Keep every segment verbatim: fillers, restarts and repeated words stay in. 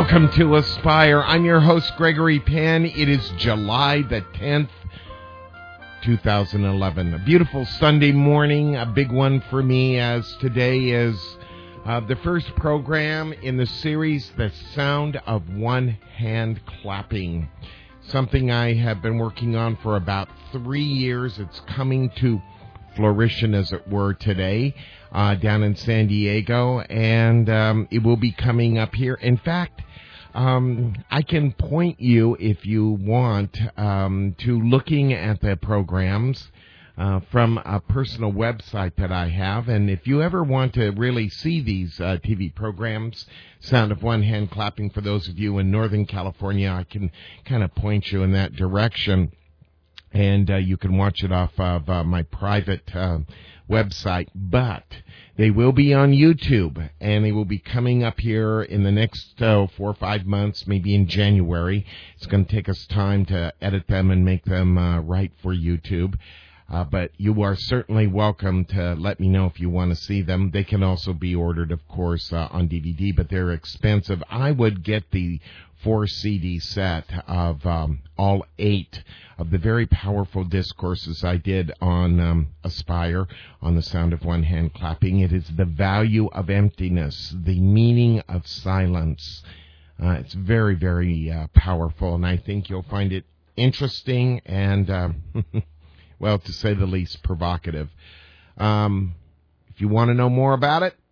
Welcome to Aspire. I'm your host, Gregory Penn. It is July the tenth, two thousand eleven. A beautiful Sunday morning, a big one for me, as today is uh, the first program in the series, The Sound of One Hand Clapping. Something I have been working on for about three years. It's coming to fruition, as it were, today uh, down in San Diego, and um, it will be coming up here. In fact, um, I can point you, if you want, um, to looking at the programs uh, from a personal website that I have, and if you ever want to really see these uh, T V programs, Sound of One Hand Clapping, for those of you in Northern California, I can kind of point you in that direction. And uh, you can watch it off of uh, my private uh, website. But they will be on YouTube, and they will be coming up here in the next uh, four or five months, maybe in January. It's going to take us time to edit them and make them uh, right for YouTube. Uh, but you are certainly welcome to let me know if you want to see them. They can also be ordered, of course, uh, on D V D, but they're expensive. I would get the four C D set of um, all eight of the very powerful discourses I did on um, Aspire, on the Sound of One Hand Clapping. It is the value of emptiness, the meaning of silence. Uh, it's very, very uh, powerful, and I think you'll find it interesting and, uh, well, to say the least, provocative. Um, if you want to know more about it,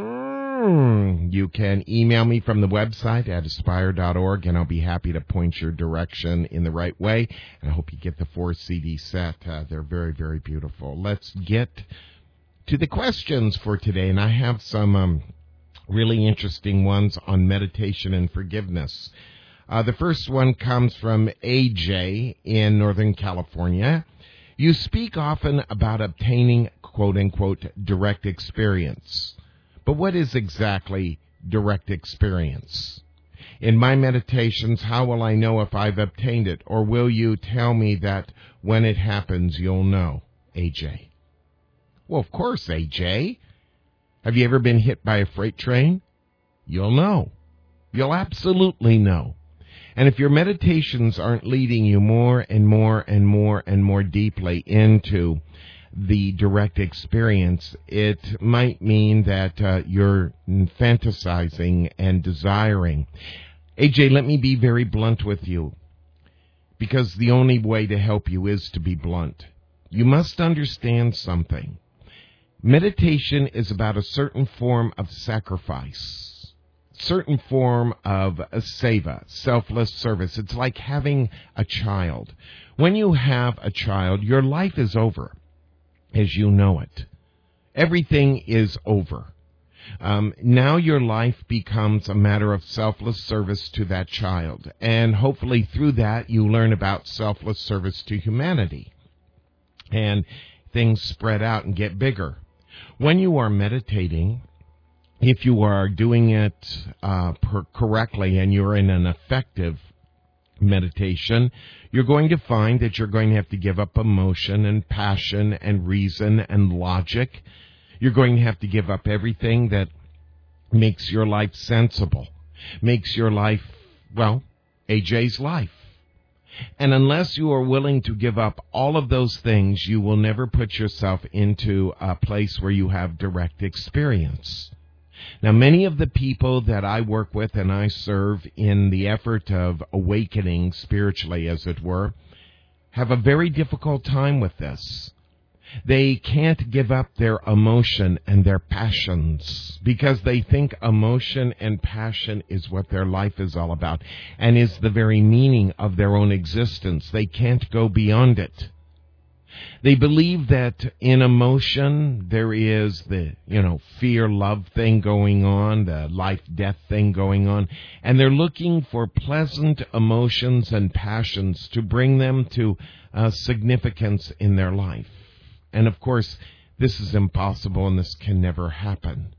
mm, you can email me from the website at aspire dot org, and I'll be happy to point your direction in the right way. And I hope you get the four C D set. Uh, they're very, very beautiful. Let's get to the questions for today, and I have some um, really interesting ones on meditation and forgiveness. Uh, the first one comes from A J in Northern California. You speak often about obtaining, quote-unquote, direct experience. But what is exactly direct experience? In my meditations, how will I know if I've obtained it? Or will you tell me that when it happens, you'll know? A J. Well, of course, A J. Have you ever been hit by a freight train? You'll know. You'll absolutely know. And if your meditations aren't leading you more and more and more and more deeply into the direct experience, it might mean that uh, you're fantasizing and desiring. A J, let me be very blunt with you, because the only way to help you is to be blunt. You must understand something. Meditation is about a certain form of sacrifice. Certain form of a seva, selfless service. It's like having a child. When you have a child, your life is over as you know it. Everything is over. Um, now your life becomes a matter of selfless service to that child. And hopefully through that you learn about selfless service to humanity. And things spread out and get bigger. When you are meditating, if you are doing it uh, per- correctly and you're in an effective meditation, you're going to find that you're going to have to give up emotion and passion and reason and logic. You're going to have to give up everything that makes your life sensible, makes your life, well, A J's life. And unless you are willing to give up all of those things, you will never put yourself into a place where you have direct experience. Now, many of the people that I work with and I serve in the effort of awakening spiritually, as it were, have a very difficult time with this. They can't give up their emotion and their passions because they think emotion and passion is what their life is all about and is the very meaning of their own existence. They can't go beyond it. They believe that in emotion there is the, you know, fear-love thing going on, the life-death thing going on, and they're looking for pleasant emotions and passions to bring them to uh, significance in their life. And, of course, this is impossible and this can never happen.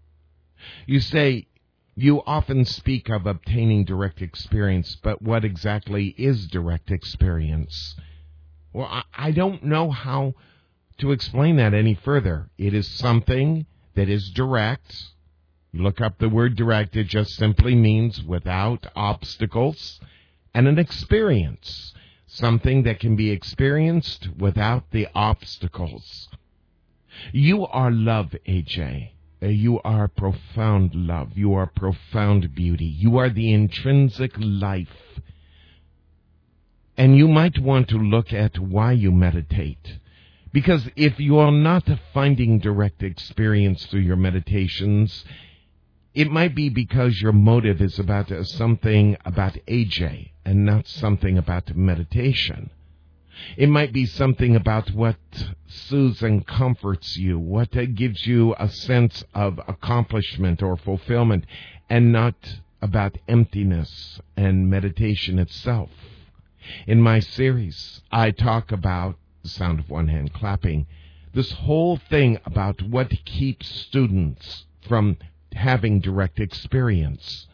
You say, you often speak of obtaining direct experience, but what exactly is direct experience? Well, I, I don't know how to explain that any further. It is something that is direct. Look up the word direct. It just simply means without obstacles, and an experience. Something that can be experienced without the obstacles. You are love, A J. You are profound love. You are profound beauty. You are the intrinsic life. And you might want to look at why you meditate. Because if you are not finding direct experience through your meditations, it might be because your motive is about uh, something about A J and not something about meditation. It might be something about what soothes and comforts you, what uh, gives you a sense of accomplishment or fulfillment, and not about emptiness and meditation itself. In my series, I talk about the sound of one hand clapping, this whole thing about what keeps students from having direct experience.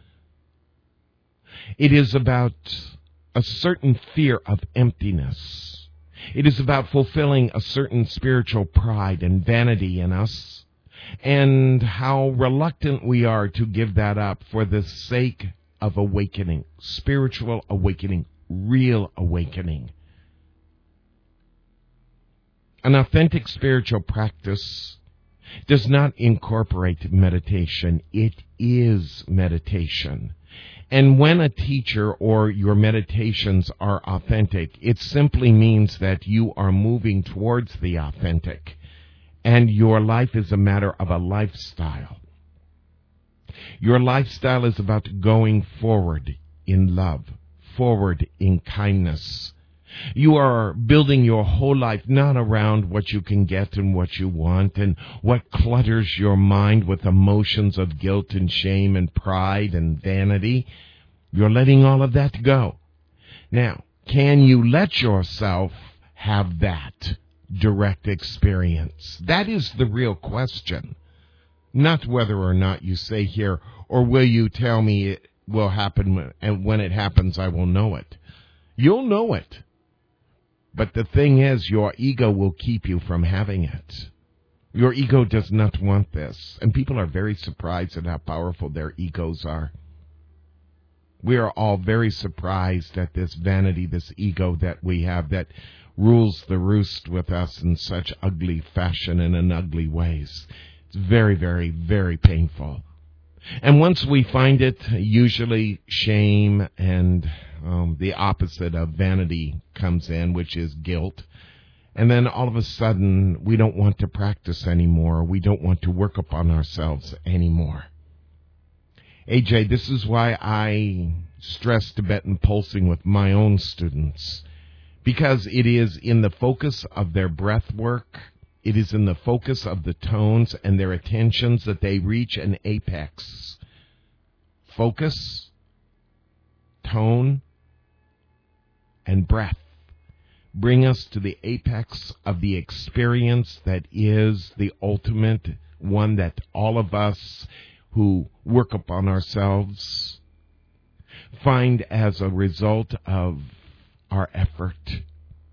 It is about a certain fear of emptiness. It is about fulfilling a certain spiritual pride and vanity in us, and how reluctant we are to give that up for the sake of awakening, spiritual awakening, real awakening. An authentic spiritual practice does not incorporate meditation. It is meditation. And when a teacher or your meditations are authentic, it simply means that you are moving towards the authentic. And your life is a matter of a lifestyle. Your lifestyle is about going forward in love, forward in kindness. You are building your whole life not around what you can get and what you want and what clutters your mind with emotions of guilt and shame and pride and vanity. You're letting all of that go. Now, can you let yourself have that direct experience? That is the real question. Not whether or not you say here, or will you tell me it will happen, and when it happens I will know it. You'll know it. But the thing is, your ego will keep you from having it. Your ego does not want this. And people are very surprised at how powerful their egos are. We are all very surprised at this vanity, this ego that we have that rules the roost with us in such ugly fashion and in ugly ways. It's very, very, very painful. And once we find it, usually shame and um, the opposite of vanity comes in, which is guilt. And then all of a sudden, we don't want to practice anymore. We don't want to work upon ourselves anymore. A J, this is why I stress Tibetan pulsing with my own students, because it is in the focus of their breath work, it is in the focus of the tones and their attentions that they reach an apex. Focus, tone, and breath bring us to the apex of the experience that is the ultimate one that all of us who work upon ourselves find as a result of our effort.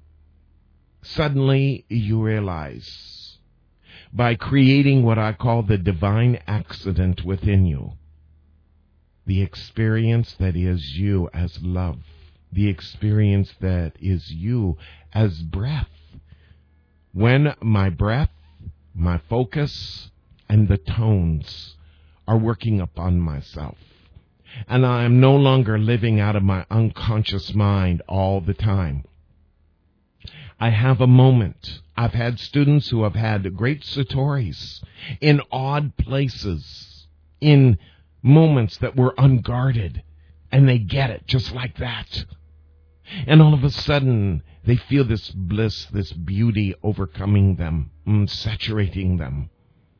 Suddenly you realize, by creating what I call the divine accident within you, the experience that is you as love, the experience that is you as breath. When my breath, my focus, and the tones are working upon myself, and I am no longer living out of my unconscious mind all the time, I have a moment. I've had students who have had great satoris in odd places, in moments that were unguarded, and they get it just like that. And all of a sudden, they feel this bliss, this beauty overcoming them, mm, saturating them.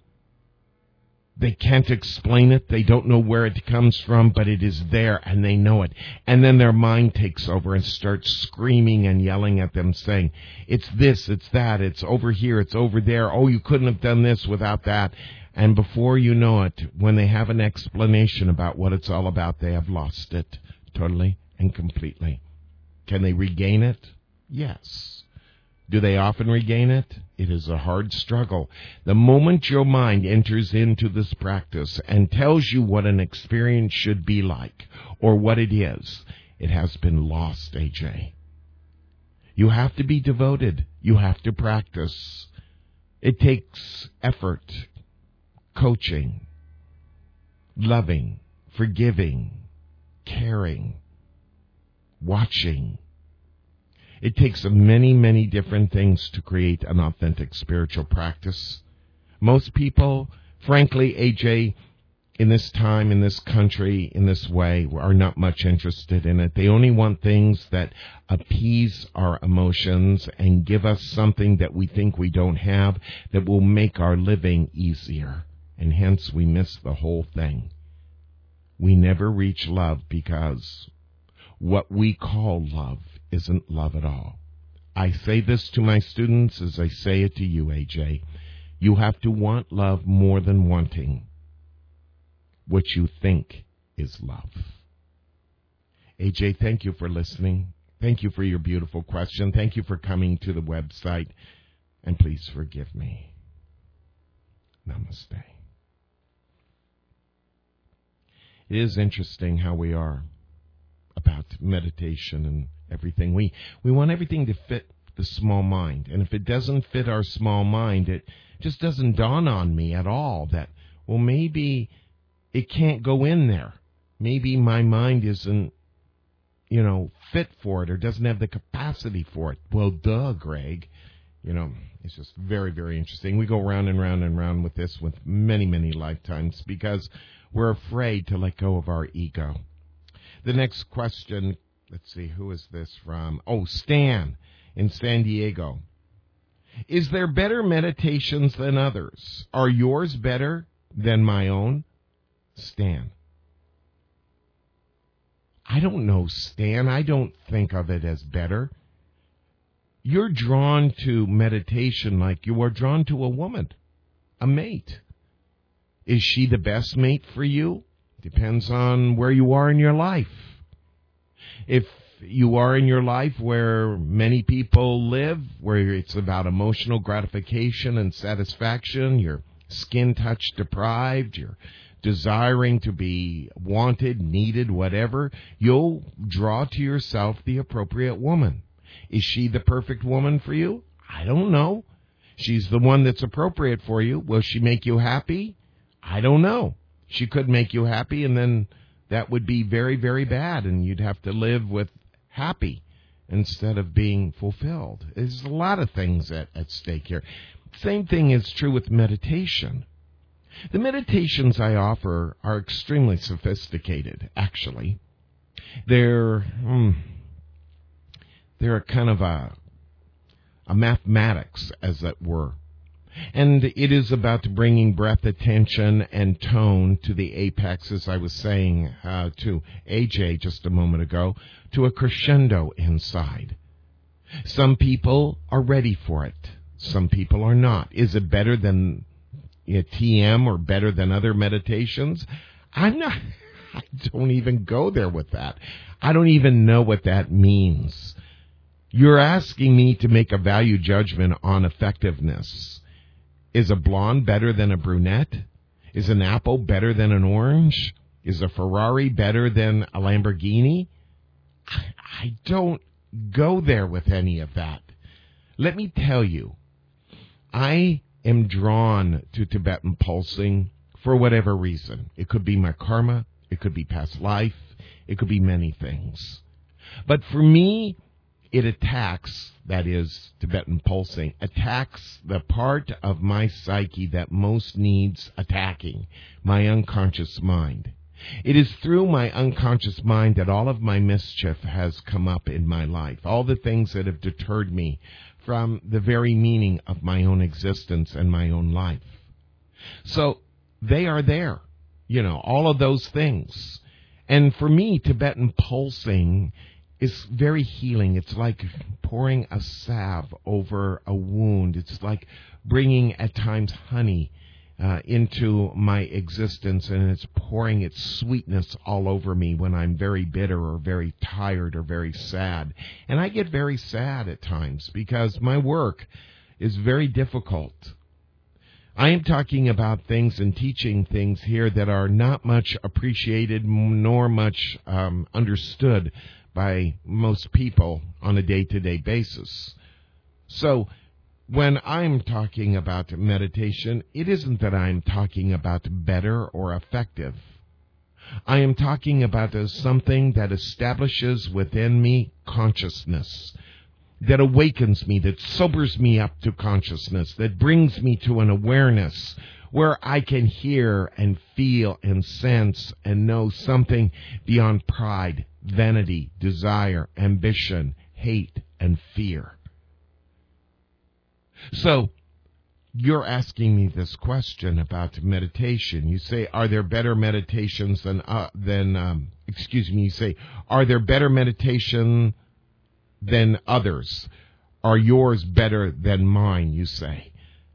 They can't explain it. They don't know where it comes from, but it is there, and they know it. And then their mind takes over and starts screaming and yelling at them, saying, it's this, it's that, it's over here, it's over there. Oh, you couldn't have done this without that. And before you know it, when they have an explanation about what it's all about, they have lost it totally and completely. Can they regain it? Yes. Do they often regain it? It is a hard struggle. The moment your mind enters into this practice and tells you what an experience should be like or what it is, it has been lost, A J. You have to be devoted. You have to practice. It takes effort, coaching, loving, forgiving, caring, watching. It takes many, many different things to create an authentic spiritual practice. Most people, frankly, A J, in this time, in this country, in this way, are not much interested in it. They only want things that appease our emotions and give us something that we think we don't have that will make our living easier. And hence we miss the whole thing. We never reach love because what we call love isn't love at all. I say this to my students as I say it to you, A J. You have to want love more than wanting what you think is love. A J, thank you for listening. Thank you for your beautiful question. Thank you for coming to the website. And please forgive me. Namaste. It is interesting how we are about meditation and everything. We we want everything to fit the small mind. And if it doesn't fit our small mind, it just doesn't dawn on me at all that, well, maybe it can't go in there. Maybe my mind isn't, you know, fit for it or doesn't have the capacity for it. Well, duh, Greg. You know, it's just very, very interesting. We go round and round and round with this with many, many lifetimes because we're afraid to let go of our ego. The next question, let's see, who is this from? Oh, Stan in San Diego. Is there better meditations than others? Are yours better than my own? Stan. I don't know, Stan. I don't think of it as better. You're drawn to meditation like you are drawn to a woman, a mate. Is she the best mate for you? Depends on where you are in your life. If you are in your life where many people live, where it's about emotional gratification and satisfaction, you're skin touch deprived, you're desiring to be wanted, needed, whatever, you'll draw to yourself the appropriate woman. Is she the perfect woman for you? I don't know. She's the one that's appropriate for you. Will she make you happy? I don't know. She could make you happy, and then that would be very, very bad, and you'd have to live with happy instead of being fulfilled. There's a lot of things at, at stake here. Same thing is true with meditation. The meditations I offer are extremely sophisticated, actually. They're, hmm, they're a kind of a, a mathematics, as it were. And it is about bringing breath, attention, and tone to the apex, as I was saying uh, to A J just a moment ago, to a crescendo inside. Some people are ready for it. Some people are not. Is it better than a T M or better than other meditations? I'm not. I don't even go there with that. I don't even know what that means. You're asking me to make a value judgment on effectiveness. Is a blonde better than a brunette? Is an apple better than an orange? Is a Ferrari better than a Lamborghini? I don't go there with any of that. Let me tell you, I am drawn to Tibetan pulsing for whatever reason. It could be my karma. It could be past life. It could be many things. But for me, it attacks, that is, Tibetan pulsing, attacks the part of my psyche that most needs attacking, my unconscious mind. It is through my unconscious mind that all of my mischief has come up in my life, all the things that have deterred me from the very meaning of my own existence and my own life. So they are there, you know, all of those things. And for me, Tibetan pulsing is very healing. It's like pouring a salve over a wound. It's like bringing, at times, honey uh, into my existence, and it's pouring its sweetness all over me when I'm very bitter or very tired or very sad. And I get very sad at times because my work is very difficult. I am talking about things and teaching things here that are not much appreciated nor much um, understood by most people on a day-to-day basis. So when I'm talking about meditation, it isn't that I'm talking about better or effective. I am talking about as something that establishes within me consciousness, that awakens me, that sobers me up to consciousness, that brings me to an awareness where I can hear and feel and sense and know something beyond pride, vanity, desire, ambition, hate, and fear. So, you're asking me this question about meditation. You say, are there better meditations than, uh, than um, excuse me, you say, are there better meditation than others? Are yours better than mine, you say?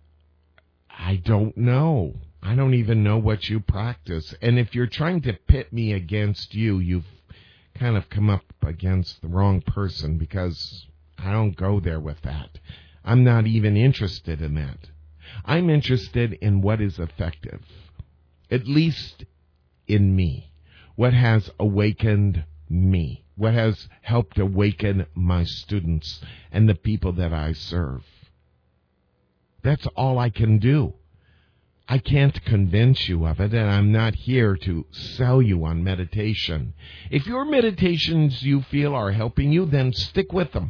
I don't know. I don't even know what you practice. And if you're trying to pit me against you, you've kind of come up against the wrong person, because I don't go there with that. I'm not even interested in that. I'm interested in what is effective, at least in me, what has awakened me, what has helped awaken my students and the people that I serve. That's all I can do. I can't convince you of it, and I'm not here to sell you on meditation. If your meditations you feel are helping you, then stick with them.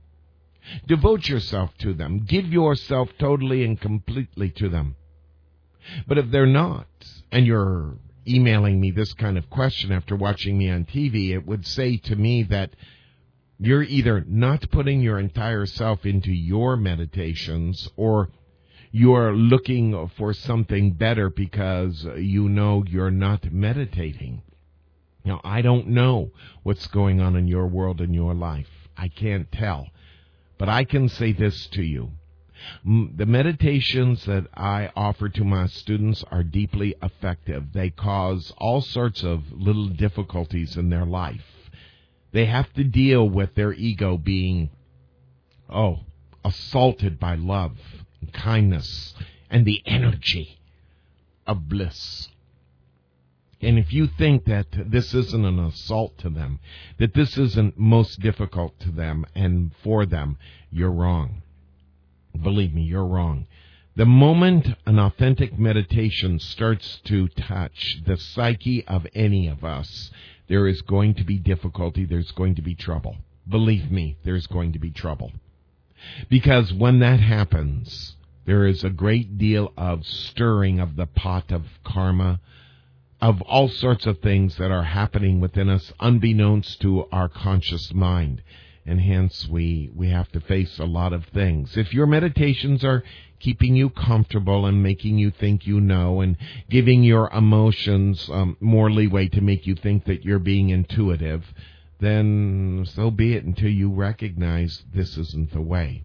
Devote yourself to them. Give yourself totally and completely to them. But if they're not, and you're emailing me this kind of question after watching me on T V, it would say to me that you're either not putting your entire self into your meditations, or you're looking for something better because you know you're not meditating. Now, I don't know what's going on in your world and your life. I can't tell. But I can say this to you. The meditations that I offer to my students are deeply effective. They cause all sorts of little difficulties in their life. They have to deal with their ego being, oh, assaulted by love and kindness and the energy of bliss. And if you think that this isn't an assault to them, that this isn't most difficult to them and for them, you're wrong. Believe me, you're wrong. The moment an authentic meditation starts to touch the psyche of any of us, there is going to be difficulty, there's going to be trouble. Believe me, there's going to be trouble. Because when that happens, there is a great deal of stirring of the pot of karma, of all sorts of things that are happening within us unbeknownst to our conscious mind. And hence we, we have to face a lot of things. If your meditations are keeping you comfortable and making you think you know and giving your emotions um, more leeway to make you think that you're being intuitive, then so be it until you recognize this isn't the way.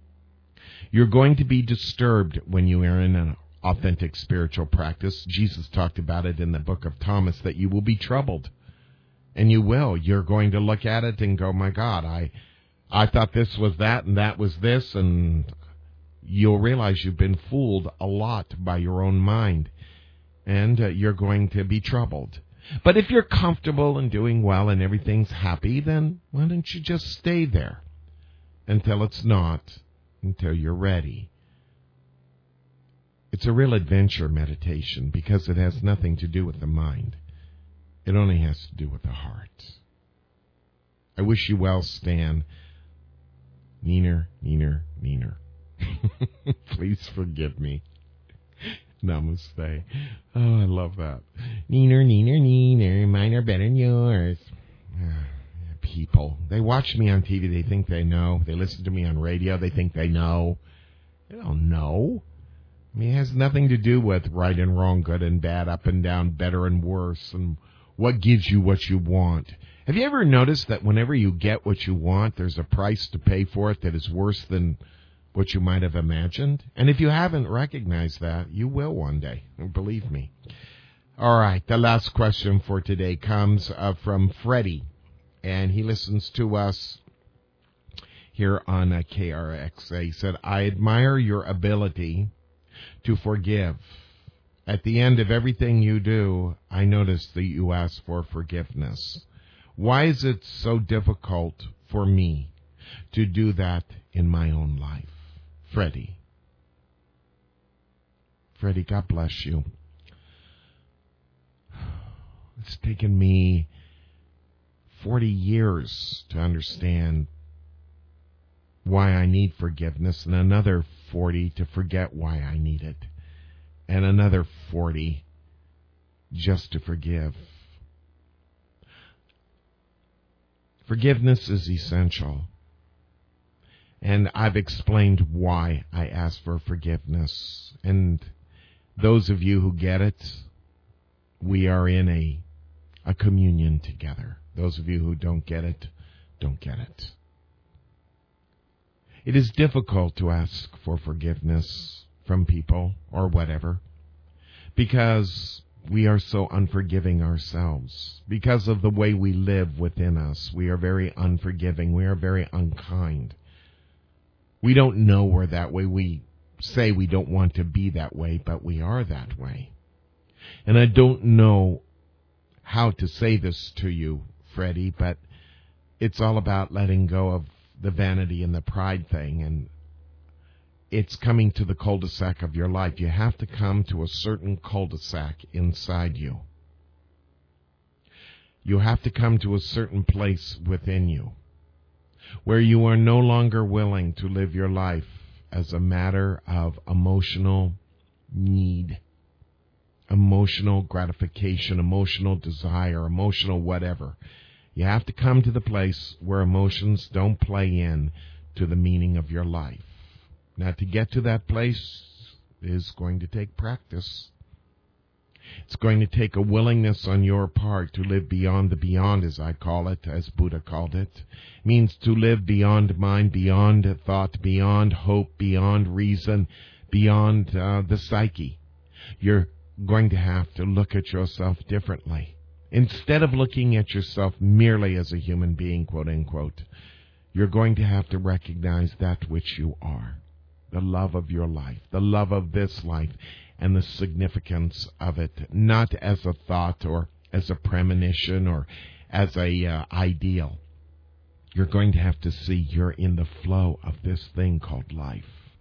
You're going to be disturbed when you are in an authentic spiritual practice. Jesus talked about it in the book of Thomas, that you will be troubled. And you will. You're going to look at it and go, my God, I I thought this was that and that was this, and you'll realize you've been fooled a lot by your own mind, and uh, you're going to be troubled. But if you're comfortable and doing well and everything's happy, then why don't you just stay there until it's not, until you're ready. It's a real adventure, meditation, because it has nothing to do with the mind. It only has to do with the heart. I wish you well, Stan. Neener, neener, neener. Please forgive me. Namaste. Oh, I love that. Neener, neener, neener. Mine are better than yours. People. They watch me on T V. They think they know. They listen to me on radio. They think they know. They don't know. I mean, it has nothing to do with right and wrong, good and bad, up and down, better and worse, and what gives you what you want. Have you ever noticed that whenever you get what you want, there's a price to pay for it that is worse than what you might have imagined. And if you haven't recognized that, you will one day. Believe me. All right, the last question for today comes uh, from Freddie, and he listens to us here on uh, K R X A. He said, I admire your ability to forgive. At the end of everything you do, I notice that you ask for forgiveness. Why is it so difficult for me to do that in my own life? Freddie. Freddie, God bless you. It's taken me forty years to understand why I need forgiveness, and another forty to forget why I need it, and another forty just to forgive. Forgiveness is essential, and I've explained why I ask for forgiveness. And those of you who get it, we are in a a communion together. Those of you who don't get it, don't get it. It is difficult to ask for forgiveness from people or whatever, because we are so unforgiving ourselves. Because of the way we live within us, we are very unforgiving. We are very unkind. We don't know we're that way. We say we don't want to be that way, but we are that way. And I don't know how to say this to you, Freddie, but it's all about letting go of the vanity and the pride thing, and it's coming to the cul-de-sac of your life. You have to come to a certain cul-de-sac inside you. You have to come to a certain place within you where you are no longer willing to live your life as a matter of emotional need, emotional gratification, emotional desire, emotional whatever. You have to come to the place where emotions don't play in to the meaning of your life. Now, to get to that place is going to take practice. It's going to take a willingness on your part to live beyond the beyond, as I call it, as Buddha called it. It means to live beyond mind, beyond thought, beyond hope, beyond reason, beyond uh, the psyche. You're going to have to look at yourself differently. Instead of looking at yourself merely as a human being, quote unquote, you're going to have to recognize that which you are, the love of your life, the love of this life, and the significance of it, not as a thought or as a premonition or as a uh, ideal. You're going to have to see you're in the flow of this thing called life.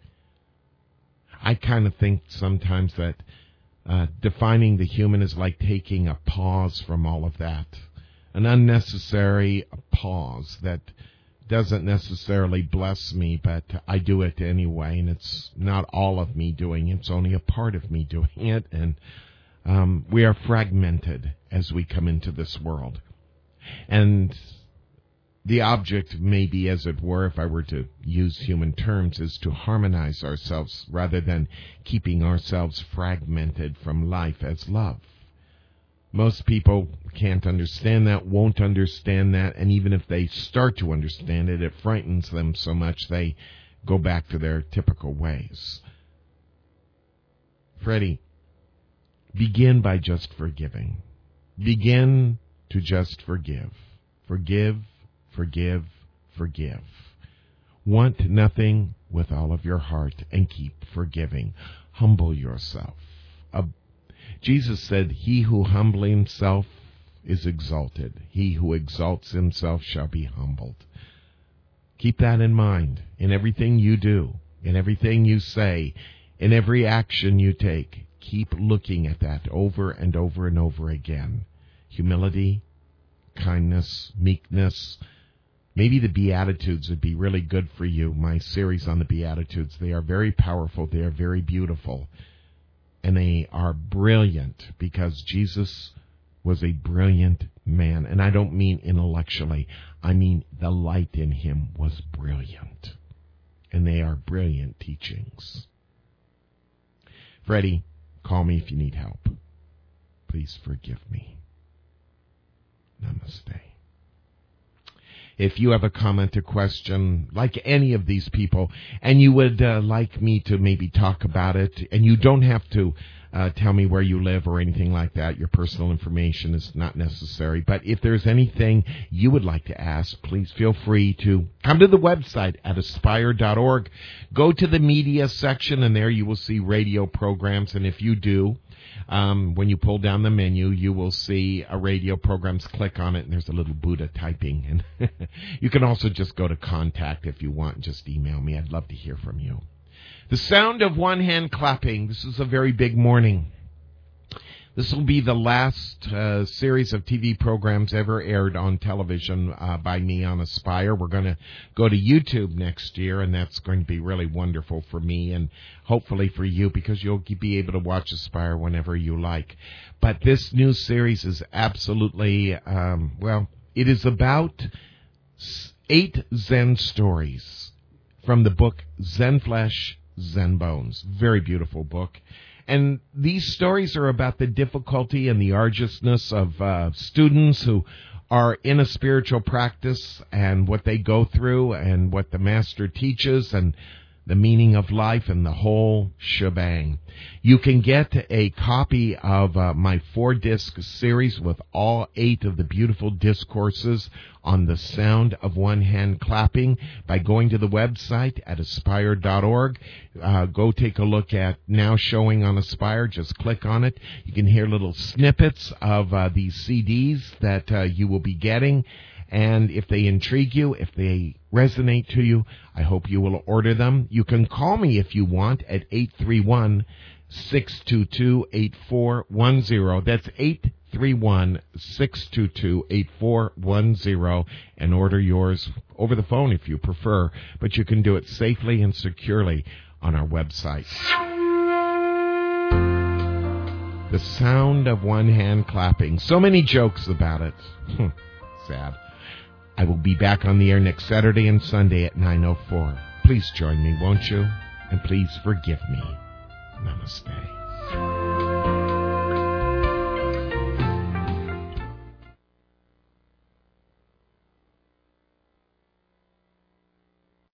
I kind of think sometimes that uh, defining the human is like taking a pause from all of that, an unnecessary pause that doesn't necessarily bless me, but I do it anyway, and it's not all of me doing it. It's only a part of me doing it, and um, we are fragmented as we come into this world. And the object, maybe as it were, if I were to use human terms, is to harmonize ourselves rather than keeping ourselves fragmented from life as love. Most people can't understand that, won't understand that, and even if they start to understand it, it frightens them so much they go back to their typical ways. Freddie, begin by just forgiving. Begin to just forgive. Forgive, forgive, forgive. Want nothing with all of your heart and keep forgiving. Humble yourself. A Jesus said, he who humbles himself is exalted. He who exalts himself shall be humbled. Keep that in mind in everything you do, in everything you say, in every action you take. Keep looking at that over and over and over again. Humility, kindness, meekness. Maybe the Beatitudes would be really good for you, my series on the Beatitudes. They are very powerful. They are very beautiful. And they are brilliant because Jesus was a brilliant man. And I don't mean intellectually. I mean the light in him was brilliant. And they are brilliant teachings. Freddie, call me if you need help. Please forgive me. Namaste. if you have a comment, a question, like any of these people, and you would uh, like me to maybe talk about it, and you don't have to uh, tell me where you live or anything like that. Your personal information is not necessary. But if there's anything you would like to ask, please feel free to come to the website at aspire dot org. Go to the media section, and there you will see radio programs. And if you do, Um, when you pull down the menu, you will see a radio programs. Click on it, and there's a little Buddha typing. And you can also just go to contact if you want and just email me. I'd love to hear from you. The sound of one hand clapping. This is a very big morning. This will be the last uh, series of T V programs ever aired on television uh, by me on Aspire. We're going to go to YouTube next year, and that's going to be really wonderful for me and hopefully for you, because you'll be able to watch Aspire whenever you like. But this new series is absolutely, um, well, it is about eight Zen stories from the book Zen Flesh, Zen Bones. Very beautiful book. And these stories are about the difficulty and the arduousness of uh, students who are in a spiritual practice and what they go through and what the master teaches and the meaning of life and the whole shebang. You can get a copy of uh, my four-disc series with all eight of the beautiful discourses on the sound of one hand clapping by going to the website at aspire dot org. Uh, go take a look at Now Showing on Aspire. Just click on it. You can hear little snippets of uh, these C Ds that uh, you will be getting. And if they intrigue you, if they resonate to you, I hope you will order them. You can call me if you want at eight three one, six two two, eight four one zero. That's eight three one, six two two, eight four one zero, and order yours over the phone if you prefer. But you can do it safely and securely on our website. The sound of one hand clapping. So many jokes about it. Sad. I will be back on the air next Saturday and Sunday at nine oh four. Please join me, won't you? And please forgive me. Namaste.